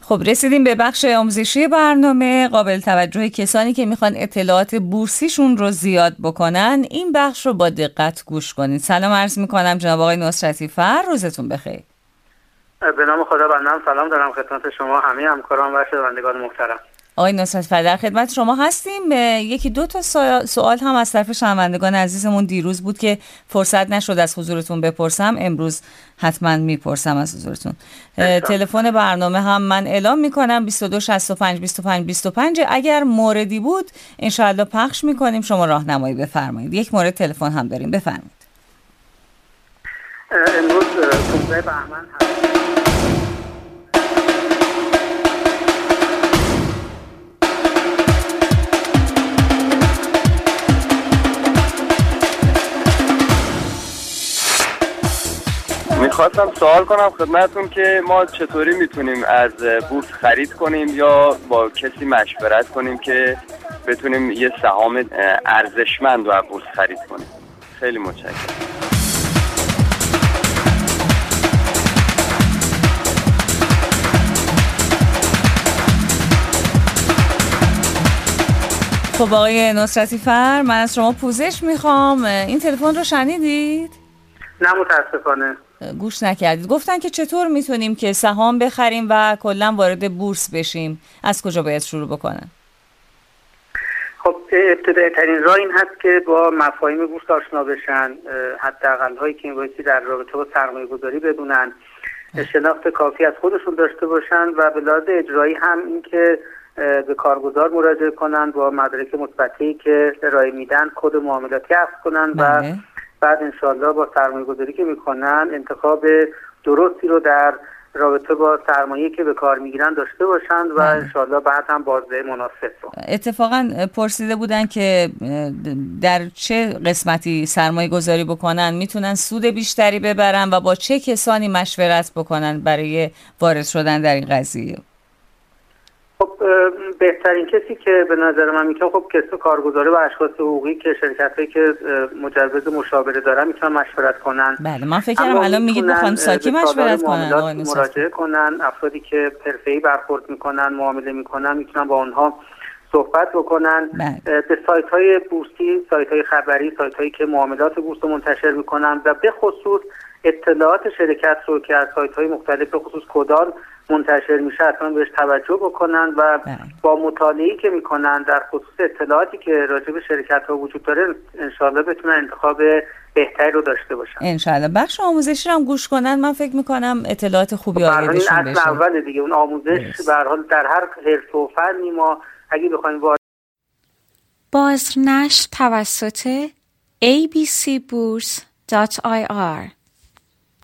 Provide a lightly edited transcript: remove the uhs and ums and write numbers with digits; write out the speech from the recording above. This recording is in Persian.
خب رسیدیم به بخش آموزشی برنامه. قابل توجه کسانی که میخوان اطلاعات بورسیشون رو زیاد بکنن این بخش رو با دقت گوش کنید. سلام عرض میکنم جناب آقای نصرتی فر، روزتون بخیر. به نام خدا بندم سلام دارم خدمت شما همه همکاران و شنوندگان محترم. آقای نصرتی فر در خدمت شما هستیم. یکی دو تا سوال هم از طرف شنوندگان عزیزمون دیروز بود که فرصت نشد از حضورتون بپرسم، امروز حتما میپرسم از حضورتون. تلفن برنامه هم من اعلام میکنم 2265 2525. اگر موردی بود انشاءالله پخش میکنیم، شما راهنمایی بفرمایید. یک مورد تلفن هم داریم، بفرمایید. امروز 15 بهمن هست. میخواستم سوال کنم خدمتون که ما چطوری میتونیم از بورس خرید کنیم یا با کسی مشورت کنیم که بتونیم یه سهام ارزشمند رو از بورس خرید کنیم. خیلی متشکرم. خب آقای نصرتی فر، من از شما پوزش میخوام. این تلفن رو شنیدید؟ نه متاسفانه گوش نکردید. گفتن که چطور میتونیم که سهام بخریم و کلا وارد بورس بشیم، از کجا باید شروع بکنن؟ خب ابتدایی ترین راه این هست که با مفاهیم بورس آشنا بشن، حداقل هایی که بایستی در رابطه با سرمایه گذاری بدونن، شناخت کافی از خودشون داشته باشن و به لحاظ اجرایی هم این که به کارگزار مراجعه کنن، با مدارک مثبتی که ارائه میدن کد معاملاتی اخذ کنن و بعد انشالله با سرمایه گذاری که میکنن انتخاب درستی رو در رابطه با سرمایه که به کار میگیرن داشته باشند و انشالله بعد هم بازده مناسب رو. اتفاقا پرسیده بودن که در چه قسمتی سرمایه گذاری بکنن میتونن سود بیشتری ببرن و با چه کسانی مشورت بکنن برای وارد شدن در این قضیه. خب بهترین کسی که به نظر من میتونه خب کسی کارگزاری و اشخاص حقوقی که شرکتایی که مجوز مشاوره دارن میتونن مشورت کنن. بله من فکر کنم الان میگید بخوام ساکی مشورت کنن، مراجعه کنن. افرادی که حرفه‌ای برخورد میکنن، معامله میکنن، میتونن با اونها صحبت بکنن. به سایت‌های بورسی، سایت‌های خبری، سایت‌هایی که معاملات بورس رو منتشر میکنن و به خصوص اطلاعات شرکت رو که از سایت‌های مختلف به خصوص کدان منتشر میشه اصلا بهش توجه بکنن و با مطالعه‌ای که میکنن در خصوص اطلاعاتی که راجع به شرکت‌ها وجود داره انشالله بتونن انتخاب بهتری رو داشته باشن. انشالله بخش آموزشی رو هم گوش کنن، من فکر میکنم اطلاعات خوبی آیدشون بشه. اصل اول دیگه اون آموزش به هر حال در هر حرفه و فنی ما اگه بخوایم بازنشر توسط abcbourse.ir